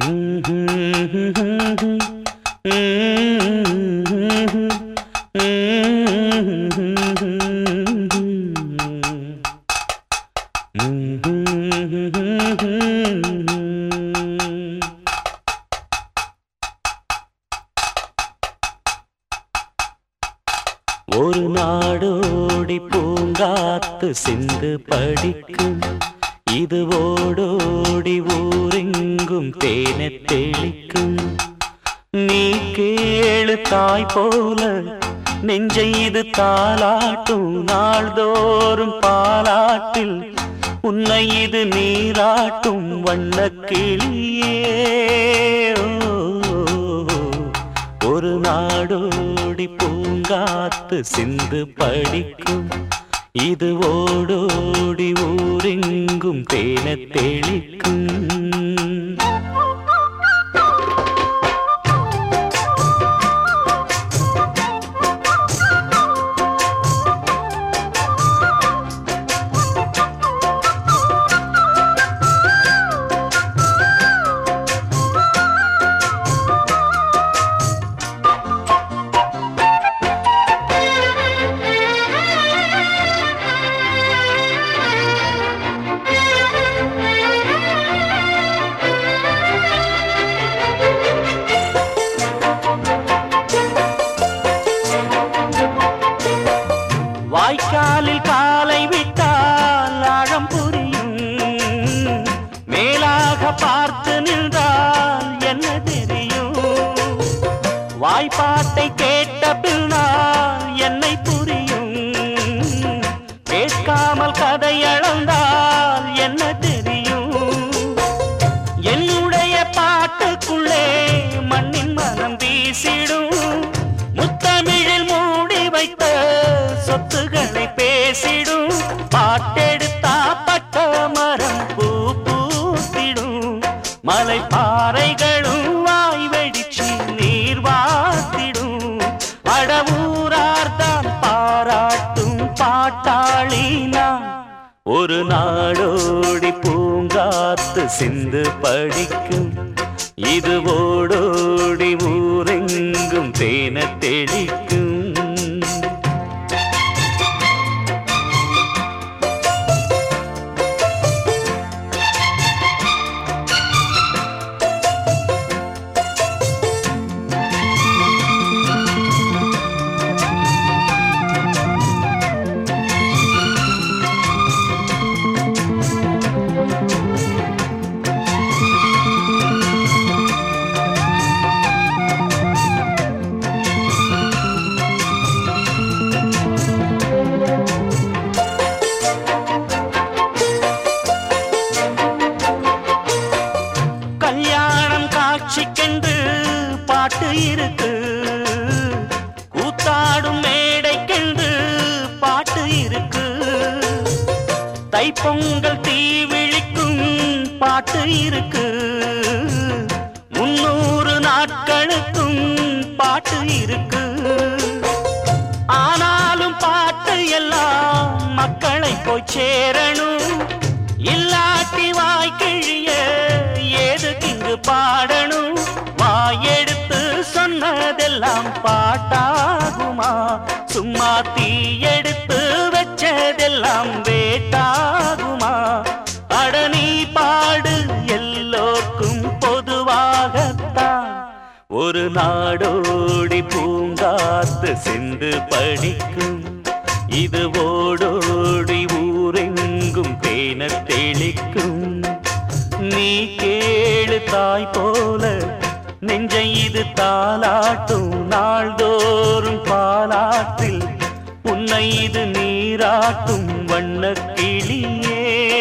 ஒரு நாடோடி பூங்காத்து சிந்து படிக்கும், இது ஓடோடி ஊரெங்கும் தேனை தெளிக்கும். நீ கேளு தாய் போல நெஞ்சை இது தாலாட்டும், நாள்தோறும் பாலாட்டில் உன்னை இது நீராட்டும் வண்ணக்கிளியே. ஒரு நாடோடி பூங்காத்து சிந்து படிக்கும், இது ஓடோடி ஊரெங்கும் தேனை தெளிக்கும். வாய்க்காலில் காலை விட்டால் ஆழம் புரியும், மேலாக பார்த்து நின்றால் என்ன தெரியும். வாய்ப்பாட்டை கேட்ட பின்னால் என்னை புரியும், கேட்காமல் கதை அளந்தால் என்ன தெரியும். என்னுடைய பாட்டுக்குள்ளே மண்ணின் மனம் வீசிடும், முத்தமிழில் மூடி வைத்த சொத்துக்களை பேசிடும். பாட்டெடுத்தா பட்ட மரம் பூ பூத்திடும், மலை பாறைகளும் வாய் வெடிச்சு நீர் வாத்திடும். அடவூரார்தான் பாராட்டும் பாட்டாளினா, ஒரு நாடோடி பூங்காத்து சிந்து படிக்கும், இது ஓடோடி ஊரெங்கும் தேனை தெளிக்கும். கல்யாணம் காட்சிக்கென்று பாட்டு இருக்கு, கூத்தாடும் மேடைக்கென்று பாட்டு இருக்கு. தைப்பொங்கல் தீ விழிக்கும் பாட்டு இருக்கு, 300 நாட்களுக்கும் பாட்டு இருக்கு. ஆனாலும் பாட்டு எல்லாம் மக்களை போய் சேரணும், இல்லாட்டி வாய்க்கிழிய ஏதுக்கிங்கு பாடணும். வாயெடுத்து சொன்னதெல்லாம் பாட்டாகுமா, சும்மா தீ எடுத்து வச்சதெல்லாம் வேட்டாகுமா. அட நீ பாடு எல்லோர்க்கும் பொதுவாகத்தான், ஒரு நாடோடி பூங்காத்து சிந்து படிக்கும், இது ஓடோடி ஊரெங்கும் தேனை தெளிக்கும். நீ கேளு தாய் போல நெஞ்சை இது தாலாட்டும், நாள்தோறும் பாலாற்றில் உன்னை இது நீராட்டும் வண்ணக்கிளியே.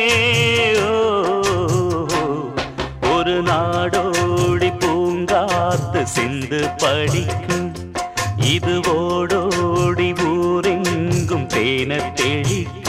ஒரு நாடோடி பூங்காத்து சிந்து படிக்கும், இது ஓடோடி ஊரெங்கும் தேனை தெளிக்கும்.